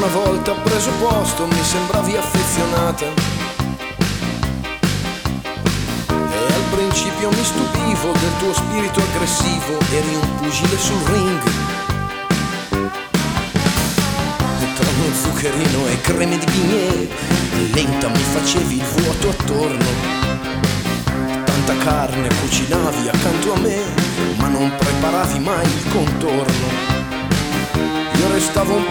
volta preso posto mi sembravi affezionata e al principio mi stupivo del tuo spirito aggressivo, eri un pugile sul ring e tra uno zuccherino e creme di bignè lenta mi facevi il vuoto attorno, tanta carne cucinavi accanto a me ma non preparavi mai il contorno. Io restavo un